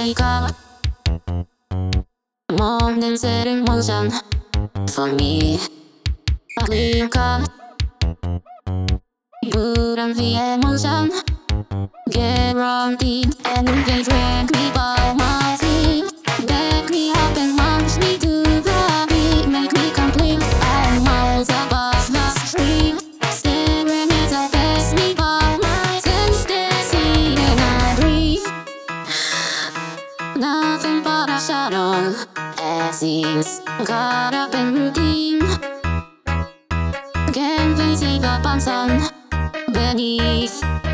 wake up, morning set in motion for me. Clear cut, put on the emotion, guaranteed and engage when we by my sleep. Back me up and launch me to the beat, make me complete. I'm miles above the street, staring as I pass me by my ecstasy and I breathe. Nothing but a shadow, as seems caught up in routine. Can't they see the sun beneath?